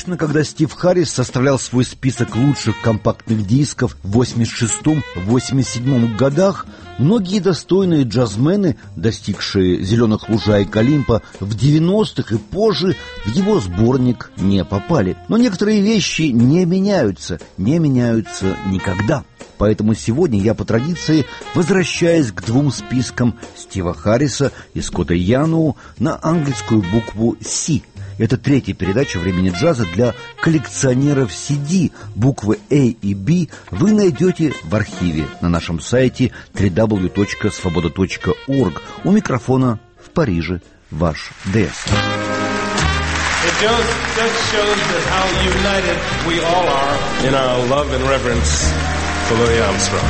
Конечно, когда Стив Харрис составлял свой список лучших компактных дисков в 86-87 годах, многие достойные джазмены, достигшие зеленых лужаек Олимпа в 90-х и позже, в его сборник не попали. Но некоторые вещи не меняются никогда. Поэтому сегодня я по традиции возвращаюсь к двум спискам Стива Харриса и Скотта Яноу на английскую букву «С». Это третья передача «Времени джаза» для коллекционеров CD. Буквы A и B вы найдете в архиве на нашем сайте www.svoboda.org. У микрофона в Париже ваш ДС. It just shows that how united we all are in our love and reverence for Louis Armstrong.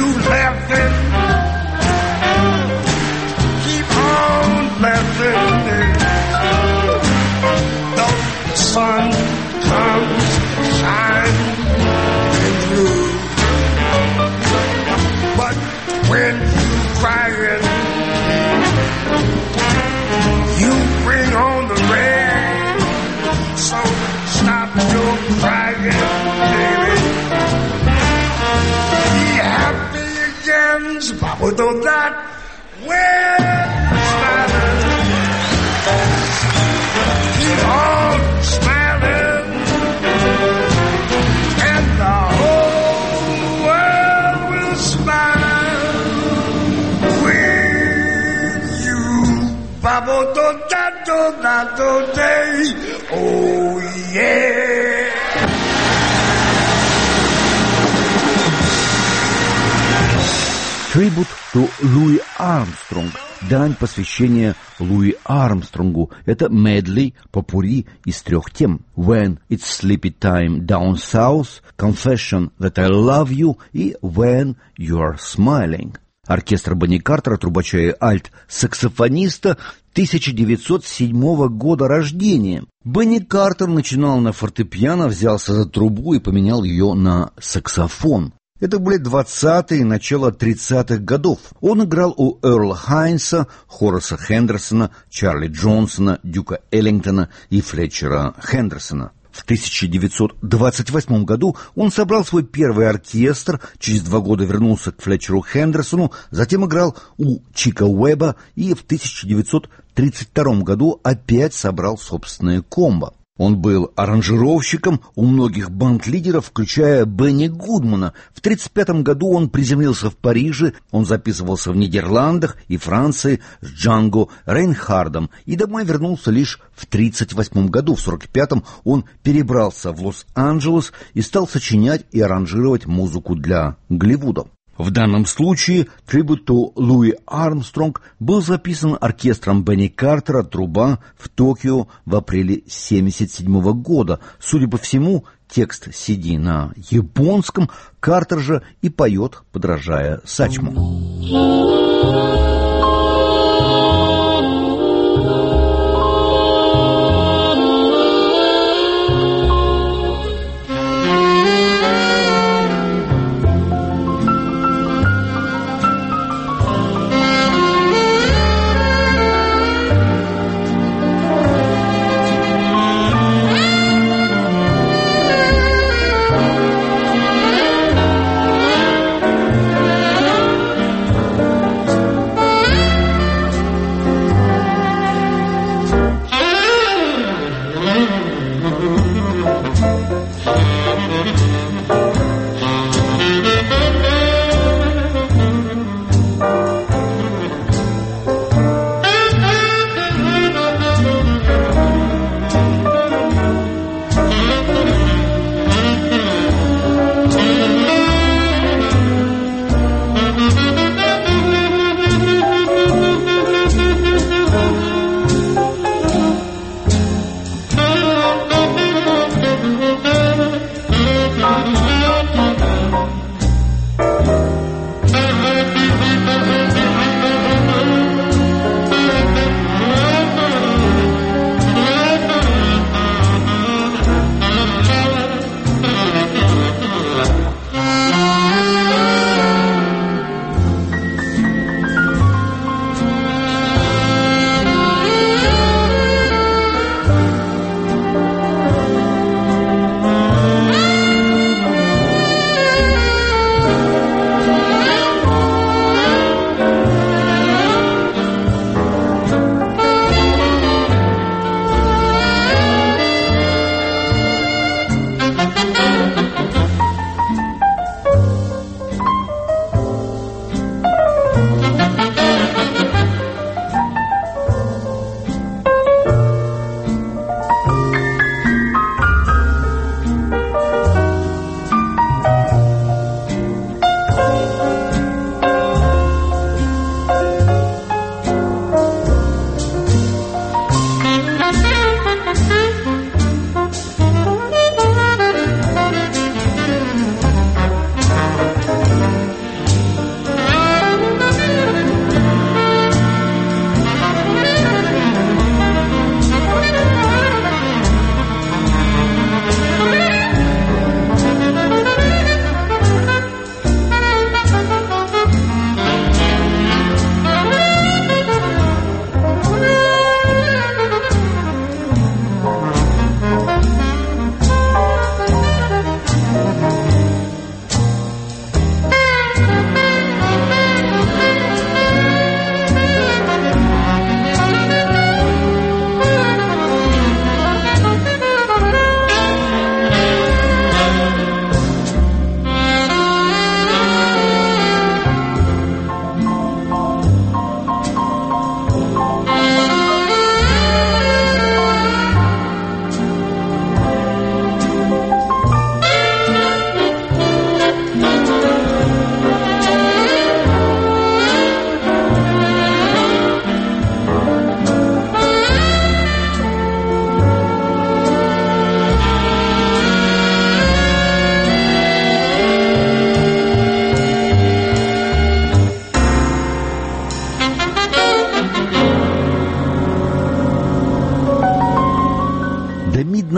you laughing, keep on laughing. Though the sun comes shining through, but when you crying, you bring on the rain. So stop your crying, baby. Be happy again, Papa, don't that wear smiling. Keep on smiling, and the whole world will smile with you. Papa, don't that, day. Oh, yeah. Tribute to Луи Армстронг. Дань посвящения Луи Армстронгу. Это медлей, попурри из 3 тем. When It's Sleepy Time Down South, Confession That I Love You и When You're Smiling. Оркестр Бенни Картера, трубача и альт-саксофониста 1907 года рождения. Бенни Картер начинал на фортепиано, взялся за трубу и поменял ее на саксофон. Это были 20-е и начало 30-х годов. Он играл у Эрла Хайнса, Хораса Хендерсона, Чарли Джонсона, Дюка Эллингтона и Флетчера Хендерсона. В 1928 году он собрал свой первый оркестр, через 2 года вернулся к Флетчеру Хендерсону, затем играл у Чика Уэбба и в 1932 году опять собрал собственное комбо. Он был аранжировщиком у многих банд-лидеров, включая Бенни Гудмана. В 1935 году он приземлился в Париже, он записывался в Нидерландах и Франции с Джанго Рейнхардом и домой вернулся лишь в 1938 году. В 1945 он перебрался в Лос-Анджелес и стал сочинять и аранжировать музыку для Голливуда. В данном случае «Tribute to Louis Armstrong» был записан оркестром Бенни Картера «Труба» в Токио в апреле 1977 года. Судя по всему, текст CD на японском, Картер же и поет, подражая Сачму.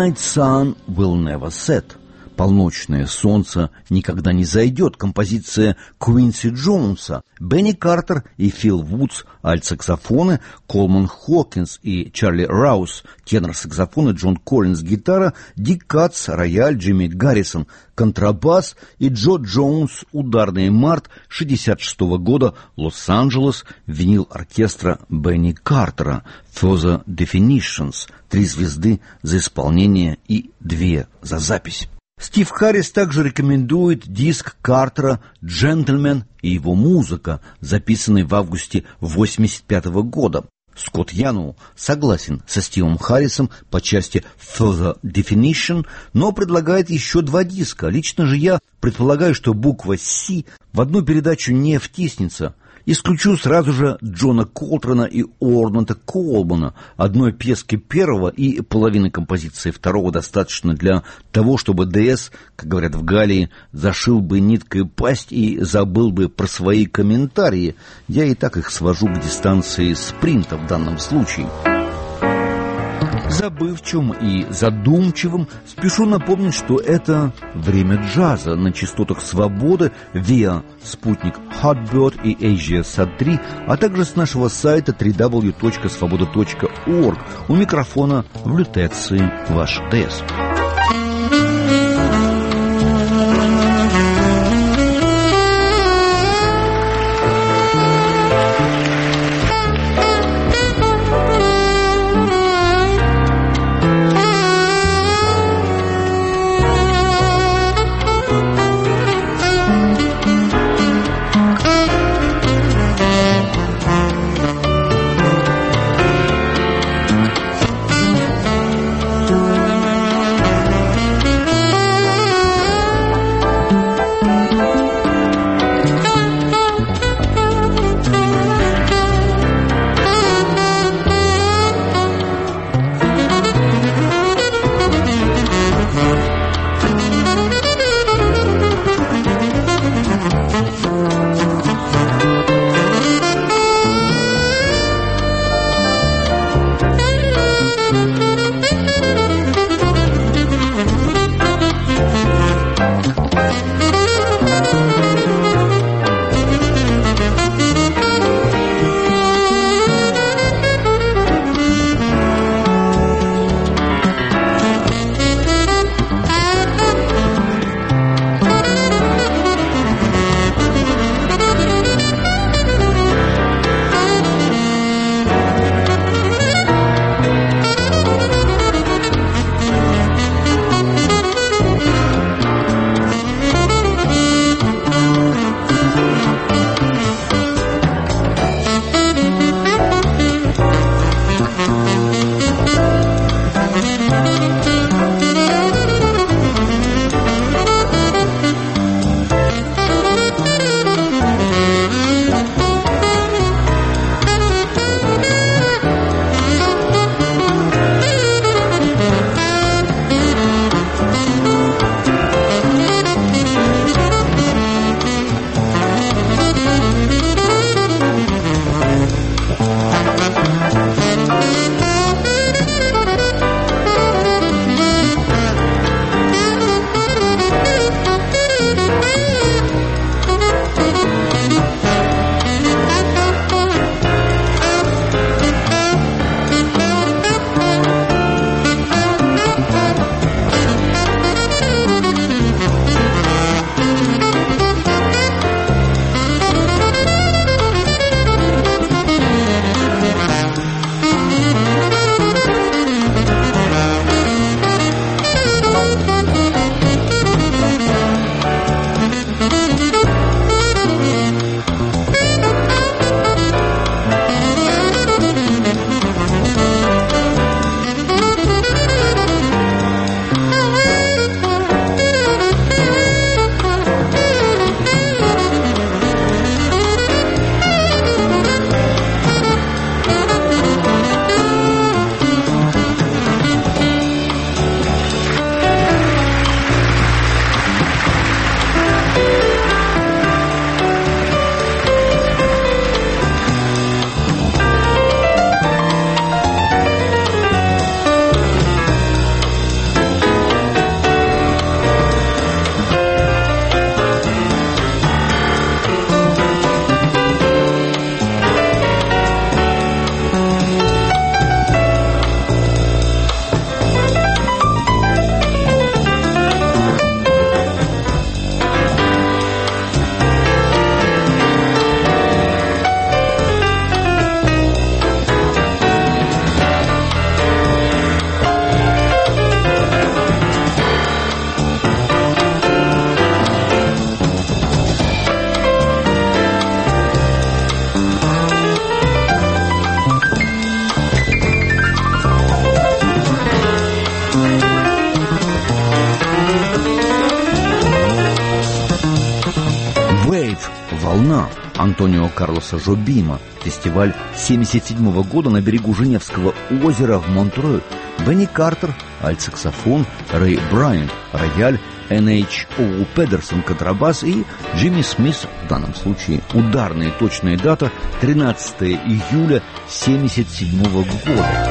Midnight Sun Will Never Set. «Полночное солнце никогда не зайдет», композиция Квинси Джонса, Бенни Картер и Фил Вудс, альт-саксофоны, Колман Хокинс и Чарли Раус, тенор-саксофоны, Джон Коллинз, гитара, Дик Катс, рояль, Джимми Гаррисон, контрабас и Джо Джонс, ударный, март 1966 года, Лос-Анджелес, винил оркестра Бенни Картера, For the Definitions, 3 звезды за исполнение и 2 за запись. Стив Харрис также рекомендует диск Картера «Джентльмен» и его музыка, записанный в августе 1985 года. Скотт Янул согласен со Стивом Харрисом по части «For the Definition», но предлагает еще 2 диска. Лично же я предполагаю, что буква «С» в одну передачу не втиснется. Исключу сразу же Джона Колтрана и Орната Колмана. Одной пьески первого и половины композиции второго достаточно для того, чтобы ДС, как говорят в Галлии, зашил бы ниткой пасть и забыл бы про свои комментарии. Я и так их свожу к дистанции спринта в данном случае. Забывчивым и задумчивым спешу напомнить, что это время джаза на частотах свободы via спутник Hotbird и AsiaSat-3, а также с нашего сайта www.svoboda.org. У микрофона в лютеции ваш ДС. «Волна» Антонио Карлоса Жобима, фестиваль 1977 года на берегу Женевского озера в Монтрeux, Бенни Картер, альт-саксофон, Рэй Брайант, рояль, Н.H.О. Педерсон, контрабас и Джимми Смит, в данном случае ударная точная дата 13 июля 1977 года.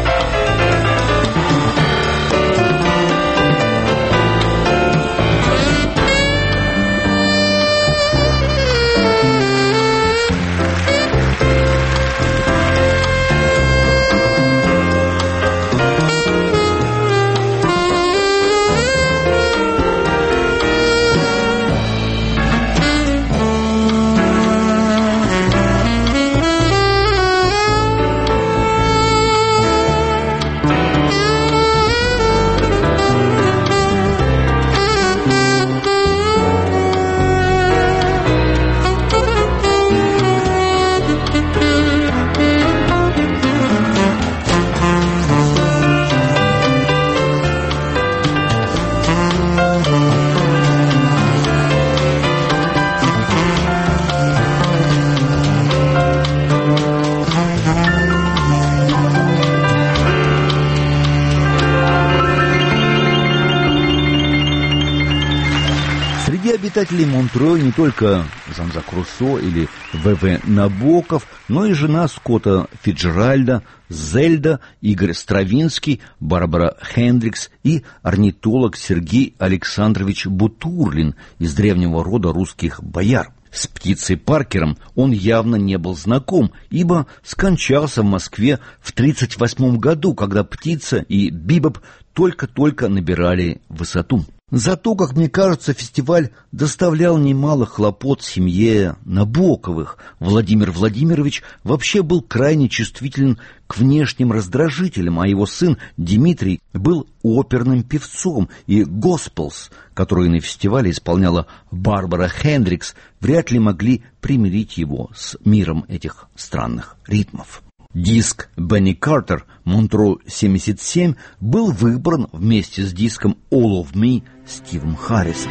Обитатели Монтрeux не только Жан-Жак Руссо или В.В. Набоков, но и жена Скотта Фицджеральда, Зельда, Игорь Стравинский, Барбара Хендрикс и орнитолог Сергей Александрович Бутурлин из древнего рода русских бояр. С птицей Паркером он явно не был знаком, ибо скончался в Москве в 1938 году, когда птица и бибоп только-только набирали высоту. Зато, как мне кажется, фестиваль доставлял немало хлопот семье Набоковых. Владимир Владимирович вообще был крайне чувствителен к внешним раздражителям, а его сын Дмитрий был оперным певцом, и «Госпелс», которые на фестивале исполняла Барбара Хендрикс, вряд ли могли примирить его с миром этих странных ритмов. Диск Бенни Картер «Монтрeux 77» был выбран вместе с диском «All of Me» Стивом Харрисом.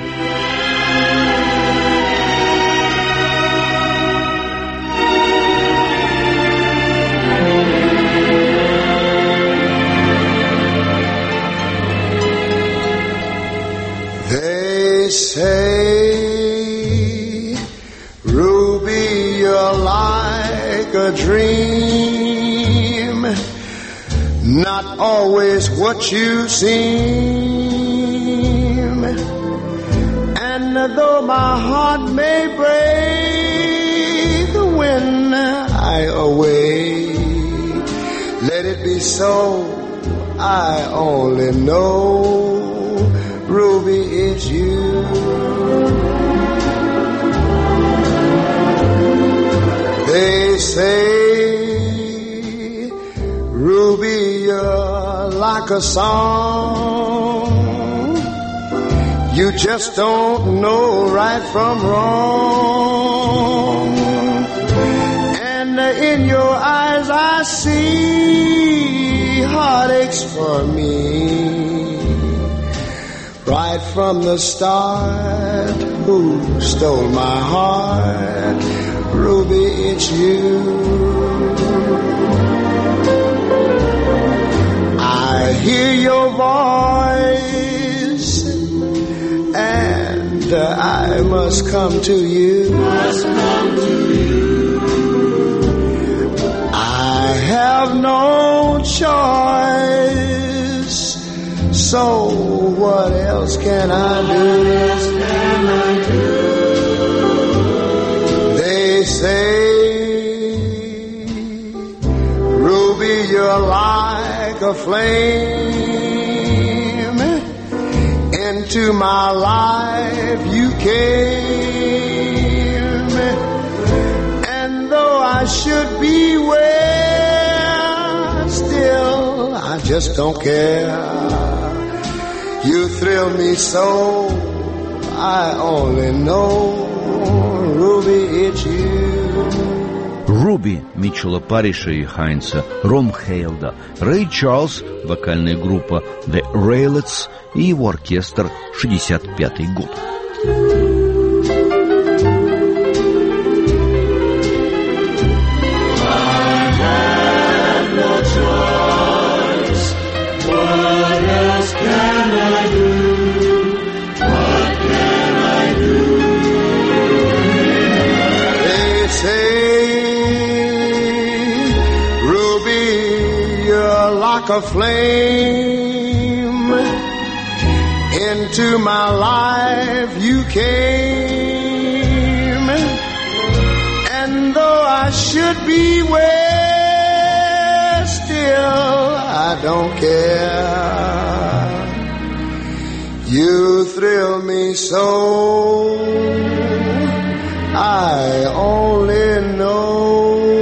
They say, Ruby, you're like a dream, not always what you seem. And though my heart may break when I awake, let it be so, I only know, Ruby, it's you. They say, Ruby, you're like a song, you just don't know right from wrong. And in your eyes I see heartaches for me. Right from the start, who stole my heart? Ruby, it's you. I hear your voice, and I must come to you. I have no choice, so what else can I do? They say, Ruby, you're like a flame, into my life you came, and though I should beware, still I just don't care. You thrill me so, I only know, Ruby, it's you. Руби Митчелла Парриша и Хайнса Ромхейлда, Рэй Чарльз, вокальная группа The Raelettes и его оркестр, 65-й год. Like a flame, into my life you came, and though I should be where, still I don't care. You thrill me so, I only know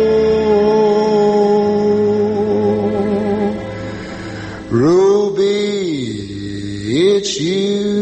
it's you.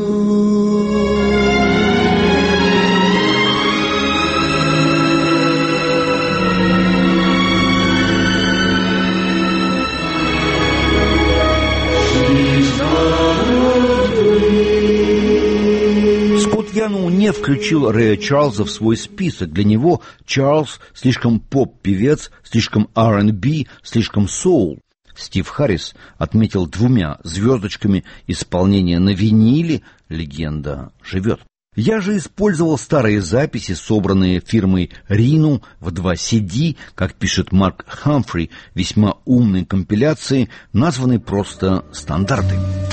Скотт Янул не включил Рэя Чарльза в свой список. Для него Чарльз слишком поп-певец, слишком R&B, слишком соул. Стив Харрис отметил 2 звездочками исполнение на виниле «Легенда живет». Я же использовал старые записи, собранные фирмой Rhino в 2 CD, как пишет Марк Хамфри, весьма умной компиляции, названной просто «Стандарты».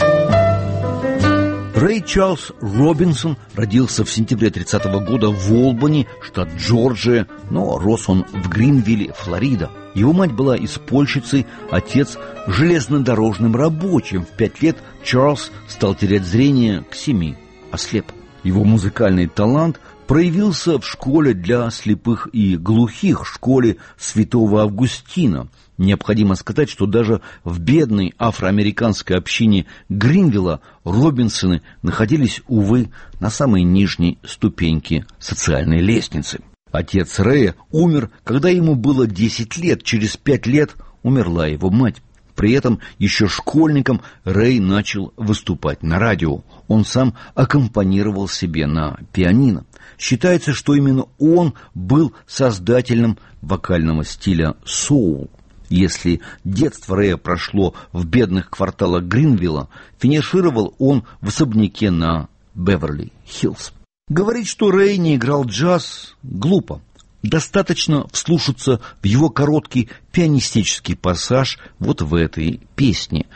Рэй Чарльз Робинсон родился в сентябре 30-го года в Олбани, штат Джорджия, но рос он в Гринвилле, Флорида. Его мать была испольщицей, отец – железнодорожным рабочим. В 5 лет Чарльз стал терять зрение, к 7 ослеп. Его музыкальный талант проявился в школе для слепых и глухих, школе Святого Августина. Необходимо сказать, что даже в бедной афроамериканской общине Гринвилла Робинсоны находились, увы, на самой нижней ступеньке социальной лестницы. Отец Рэя умер, когда ему было 10 лет. Через 5 лет умерла его мать. При этом еще школьником Рэй начал выступать на радио. Он сам аккомпанировал себе на пианино. Считается, что именно он был создателем вокального стиля соул. Если детство Рэя прошло в бедных кварталах Гринвилла, финишировал он в особняке на Беверли-Хиллз. Говорить, что Рэй не играл джаз, глупо. Достаточно вслушаться в его короткий пианистический пассаж вот в этой песне.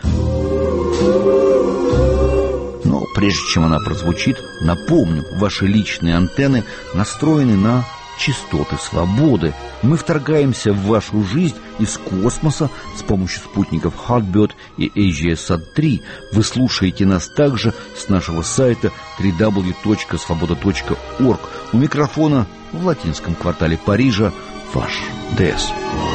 Но прежде чем она прозвучит, напомню, ваши личные антенны настроены на частоты свободы. Мы вторгаемся в вашу жизнь из космоса с помощью спутников Hotbird и AGSat-3. Вы слушаете нас также с нашего сайта www.svoboda.org. У микрофона в латинском квартале Парижа ваш ДС.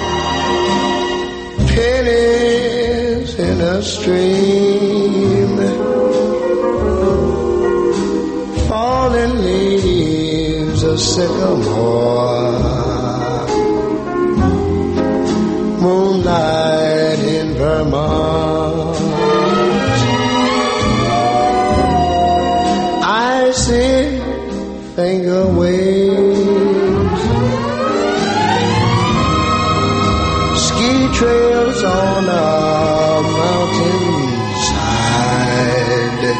Pennies in a stream, falling leaves a sycamore, moonlight in Vermont. I see finger waves, ski trails on a mountainside,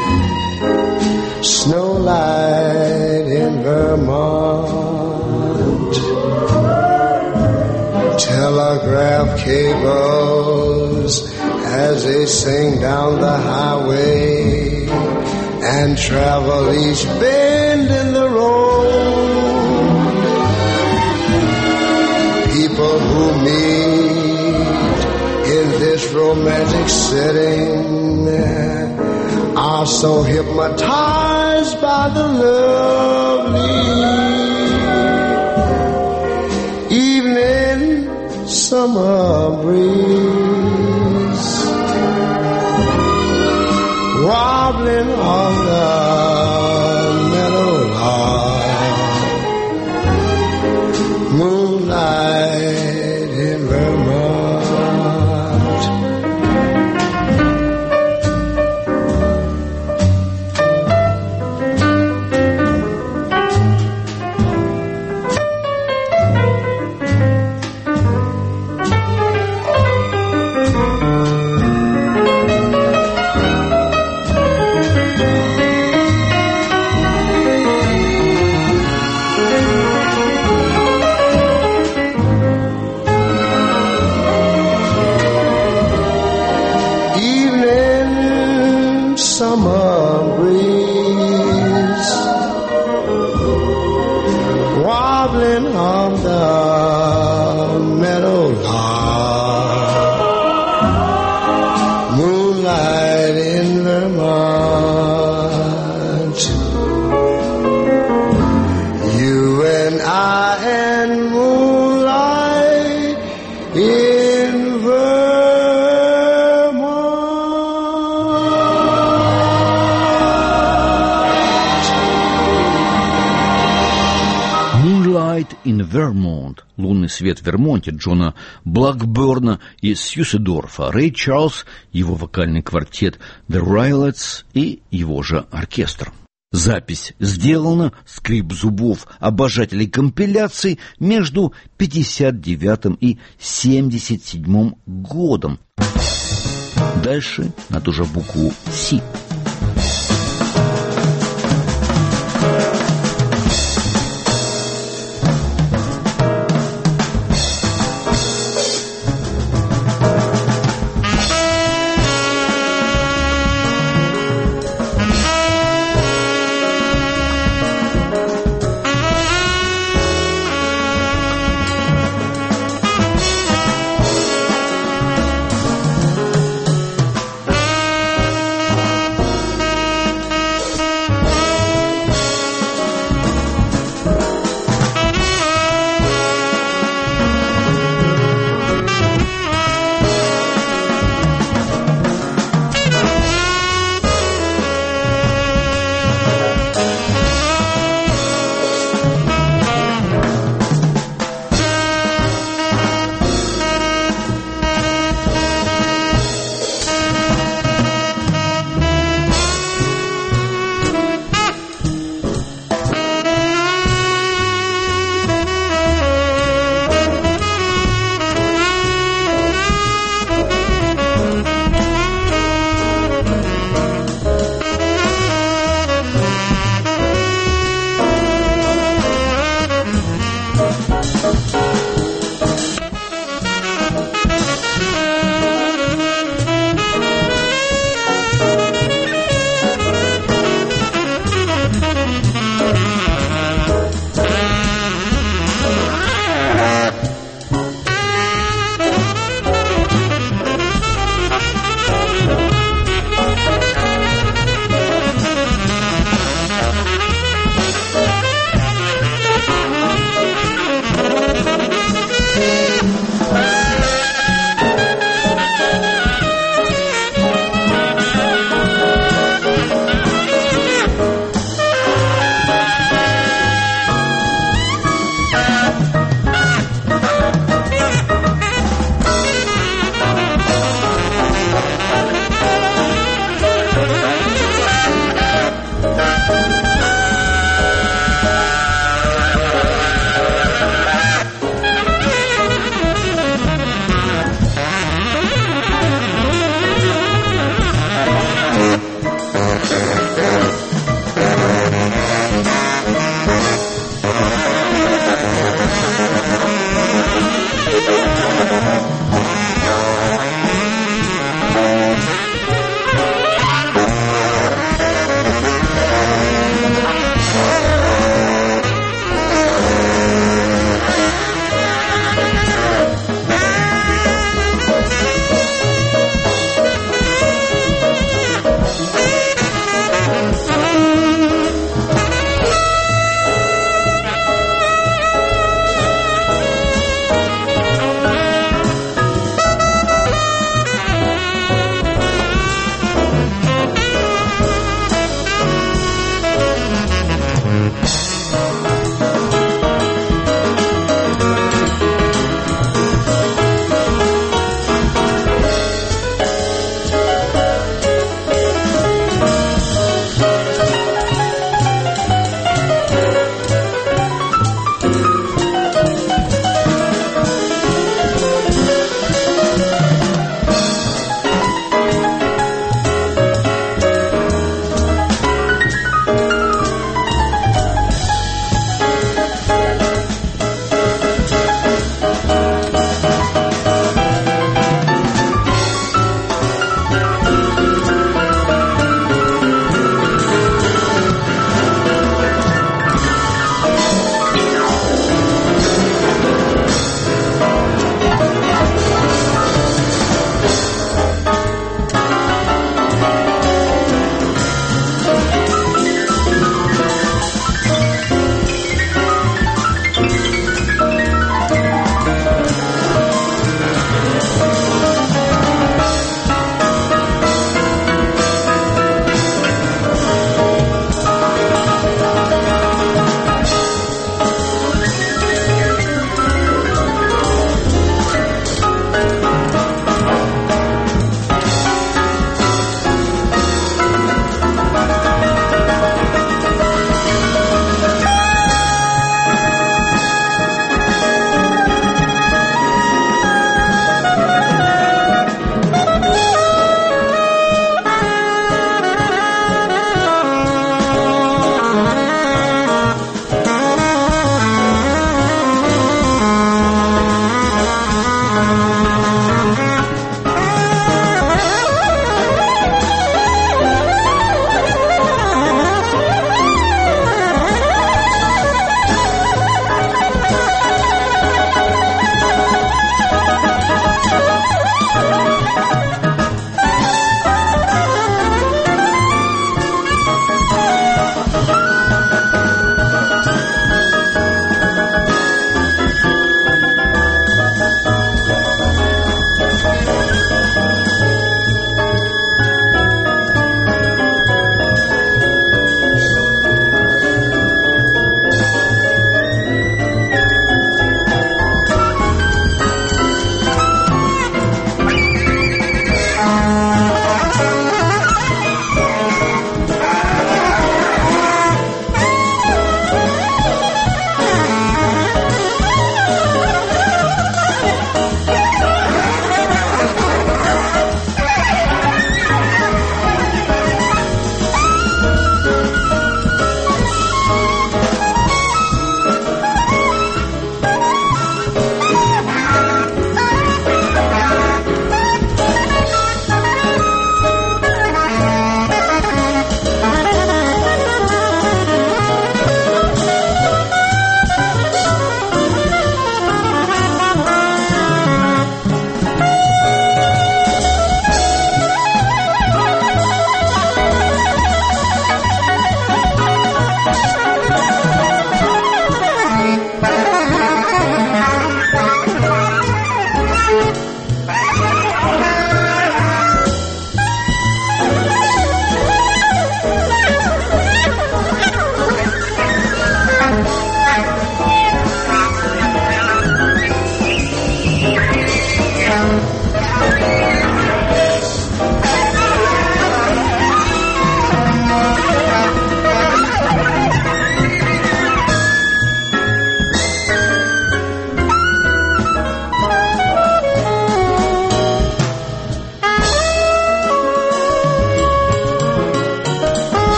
snowlight in Vermont, telegraph cables as they sing down the highway and travel each bend in the road. People who meet in this romantic setting are so hypnotized by the lovely evening summer breeze, wobbling on the meadowlark, moonlight in Vermont. in Vermont», «Лунный свет в Вермонте» Джона Блэкберна и Сьюседорфа, Рэй Чарльз, его вокальный квартет The Rylets и его же оркестр. Запись сделана, скрип зубов обожателей компиляций, между 59 и 77 годом. Дальше на ту же букву «Си».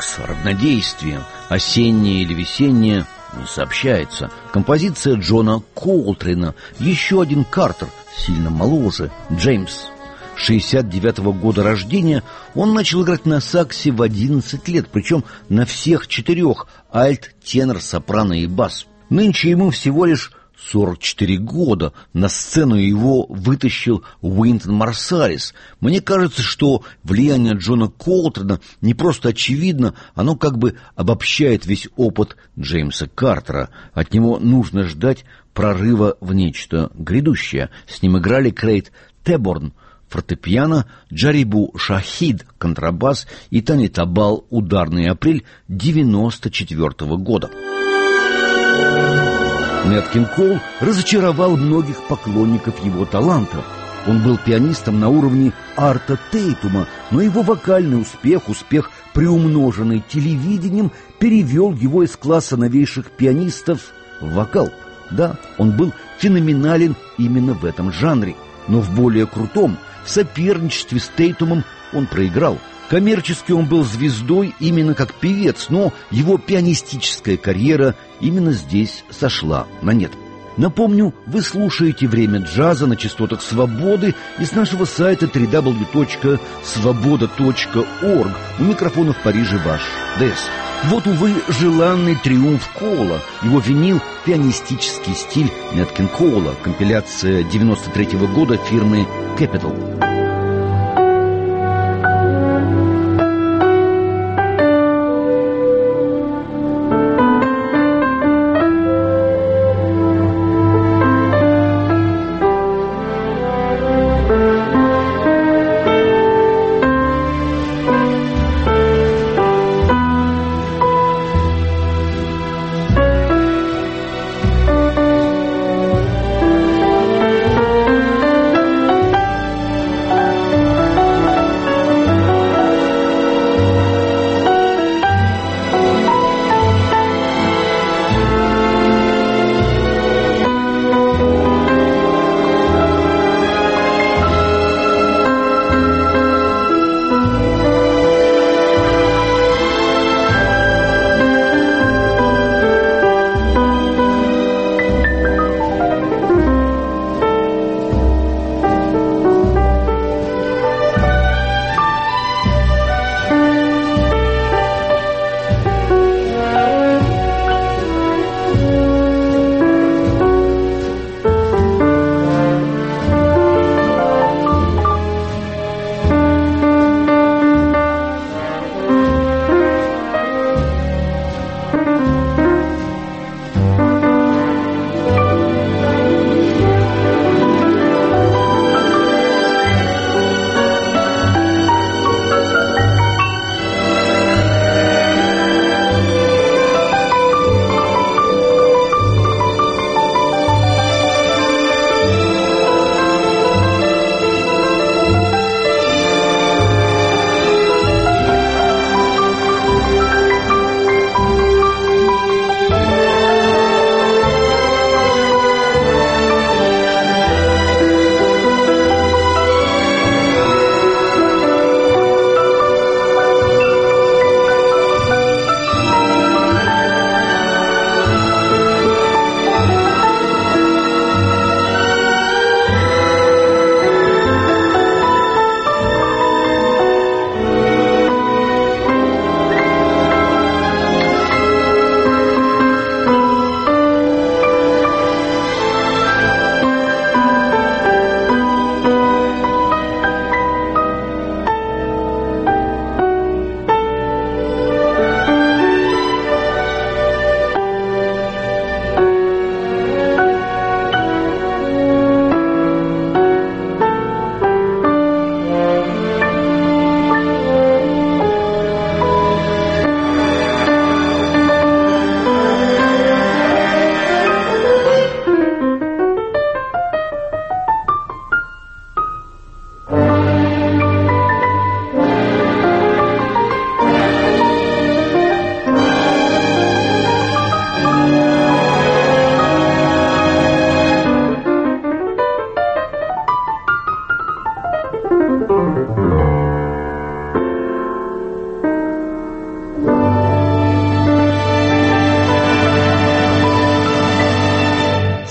с равнодействием. Осеннее или весеннее не сообщается. Композиция Джона Колтрейна. Еще один Картер, сильно моложе, Джеймс. 69-го года рождения, он начал играть на саксе в 11 лет, причем на всех 4: альт, тенор, сопрано и бас. Нынче ему всего лишь 44 года. На сцену его вытащил Уинтон Марсалис. Мне кажется, что влияние Джона Колтрейна не просто очевидно, оно как бы обобщает весь опыт Джеймса Картера. От него нужно ждать прорыва в нечто грядущее. С ним играли Крейг Теборн фортепиано, Джарибу Шахид контрабас и Тани Табал ударный, апрель 94-го года. Нэт Кинг Коул разочаровал многих поклонников его таланта. Он был пианистом на уровне Арта Тейтума, но его вокальный успех, приумноженный телевидением, перевел его из класса новейших пианистов в вокал. Да, он был феноменален именно в этом жанре, но в более крутом, в соперничестве с Тейтумом, он проиграл. Коммерчески он был звездой именно как певец, но его пианистическая карьера именно здесь сошла на нет. Напомню, вы слушаете «Время джаза» на частотах «Свободы» и с нашего сайта www.svoboda.org. У микрофона в Париже ваш ДС. Вот, увы, желанный триумф Коула. Его винил пианистический стиль Нэт Кинг Коула, компиляция 93-го года фирмы Capitol.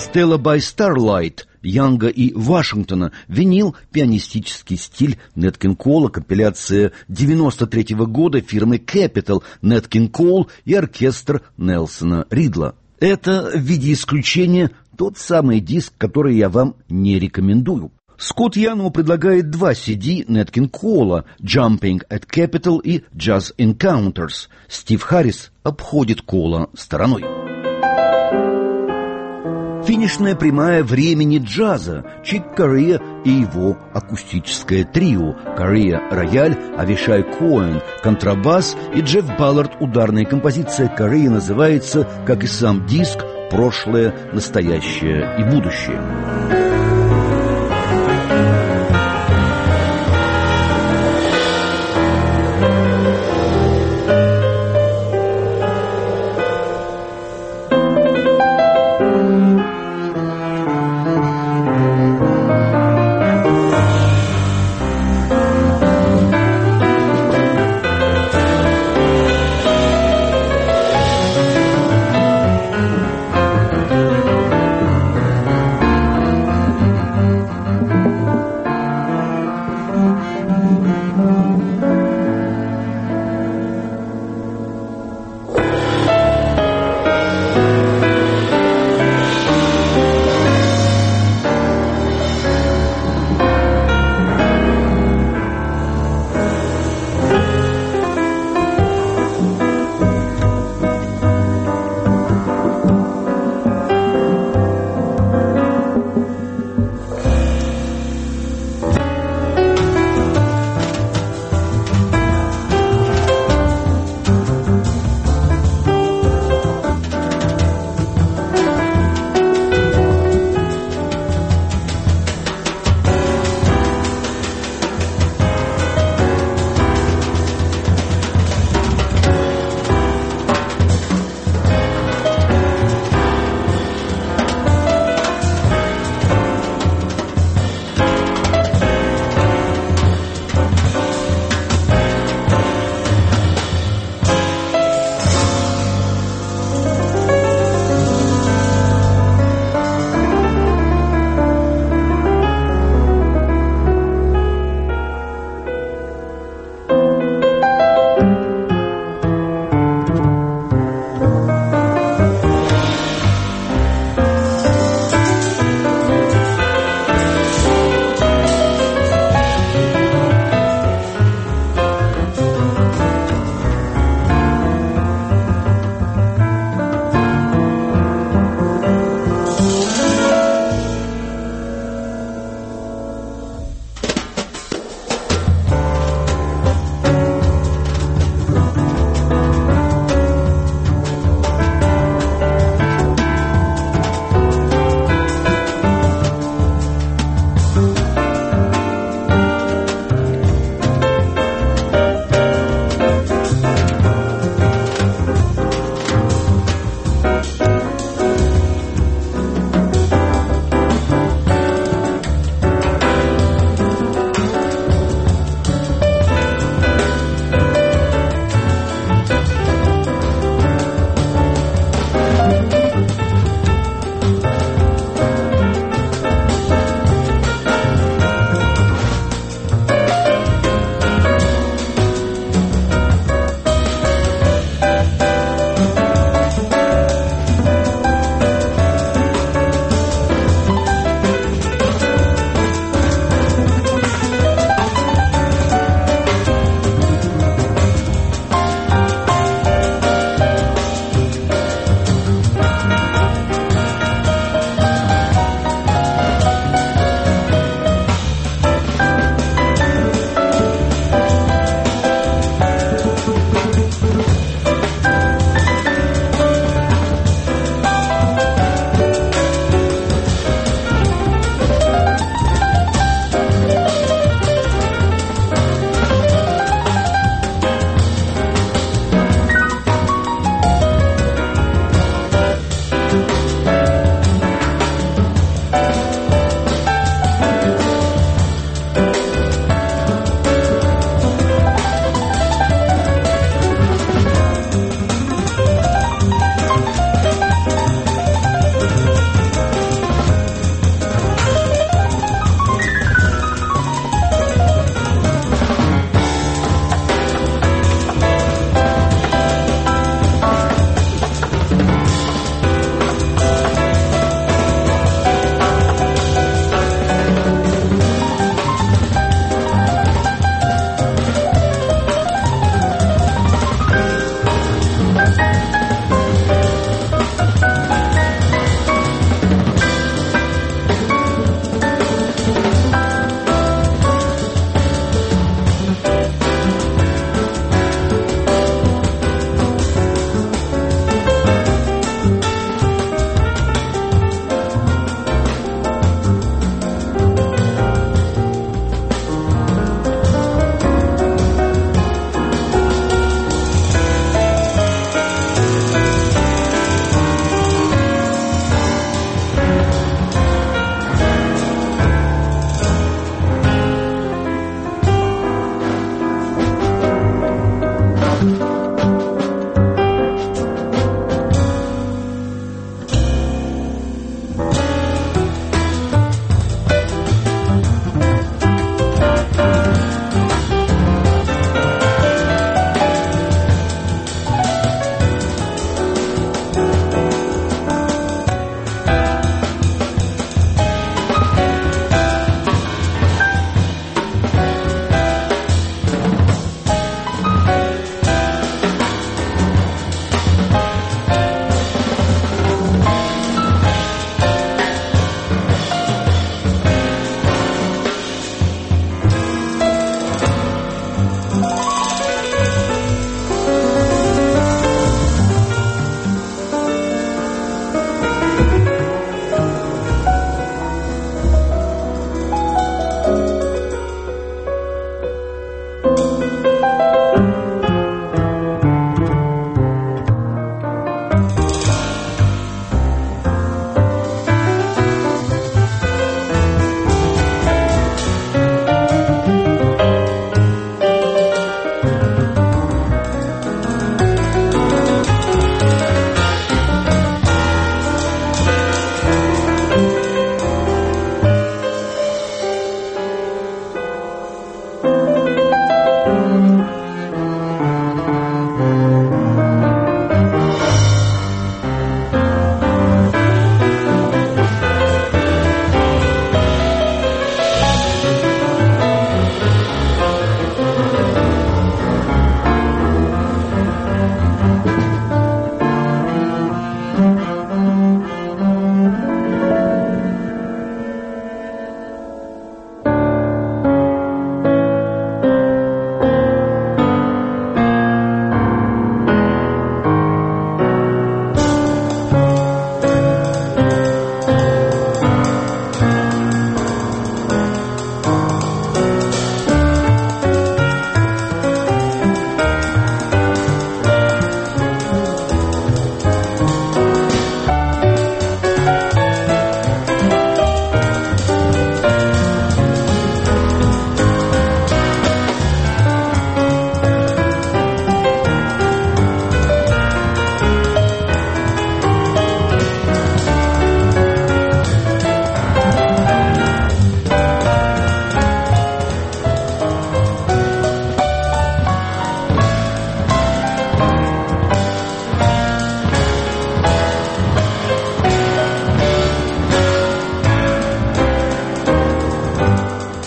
Stella by Starlight Янга и Вашингтона, винил пианистический стиль Нэт Кинг Кола, компиляция 93-го года фирмы Capitol, Нэт Кинг Кол и оркестр Нельсона Ридла. Это, в виде исключения, тот самый диск, который я вам не рекомендую. Скотт Яному предлагает 2 CD Нэт Кинг Кола «Jumping at Capitol» и «Jazz Encounters». Стив Харрис обходит Кола стороной. Финишная прямая времени джаза. Чик Кореа и его акустическое трио. Кореа – рояль, Авишай Коэн – контрабас и Джефф Баллард – ударная композиция. Кореа называется, как и сам диск, «Прошлое, настоящее и будущее».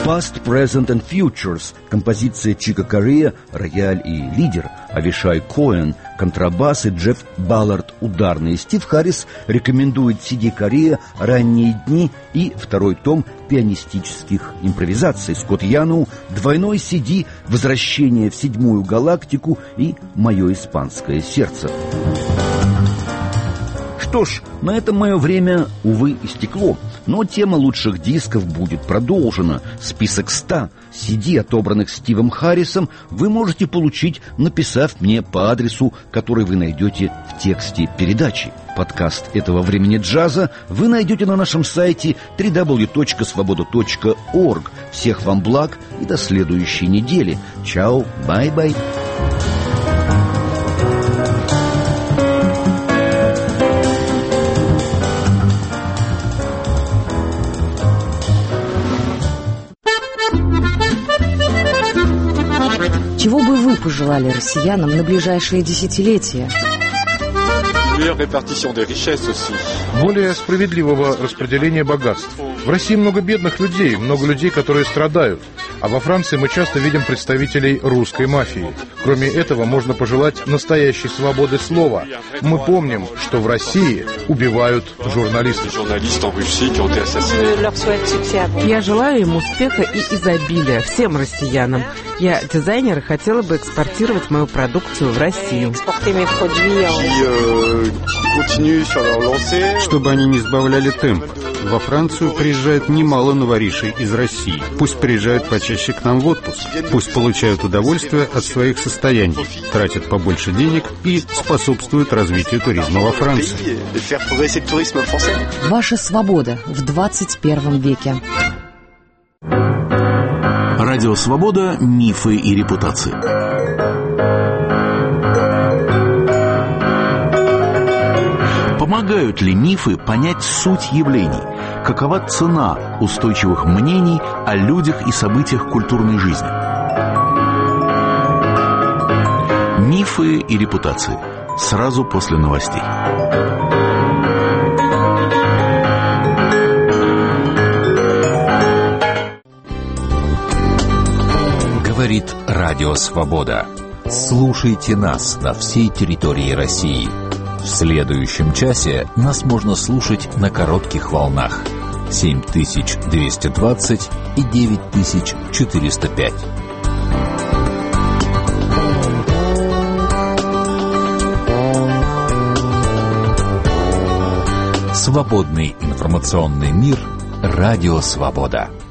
Past, Present and Futures, композиция Чика Корея, рояль и лидер, Авишай Коэн, контрабас и Джефф Баллард, ударный. Стив Харрис рекомендует CD Корея «Ранние дни» и второй том пианистических импровизаций. Скотт Яноу, двойной CD «Возвращение в седьмую галактику» и «Мое испанское сердце». Что ж, на этом мое время, увы, истекло. Но тема лучших дисков будет продолжена. Список 100 CD, отобранных Стивом Харрисом, вы можете получить, написав мне по адресу, который вы найдете в тексте передачи. Подкаст этого времени джаза вы найдете на нашем сайте www.svoboda.org. Всех вам благ и до следующей недели. Чао, бай-бай. Чего бы вы пожелали россиянам на ближайшие десятилетия? Более справедливого распределения богатств. В России много бедных людей, много людей, которые страдают. А во Франции мы часто видим представителей русской мафии. Кроме этого, можно пожелать настоящей свободы слова. Мы помним, что в России убивают журналистов. Я желаю им успеха и изобилия всем россиянам. Я дизайнер и хотела бы экспортировать мою продукцию в Россию. Чтобы они не сбавляли темп. Во Францию приезжает немало новоришей из России. Пусть приезжают почаще к нам в отпуск. Пусть получают удовольствие от своих состояний, тратят побольше денег и способствуют развитию туризма во Франции. Ваша свобода в 21 веке. Радио «Свобода. Мифы и репутации». Помогают ли мифы понять суть явлений? Какова цена устойчивых мнений о людях и событиях культурной жизни? Мифы и репутации. Сразу после новостей. Говорит Радио «Свобода». Слушайте нас на всей территории России. В следующем часе нас можно слушать на коротких волнах 7220 и 9405. Свободный информационный мир. Радио «Свобода».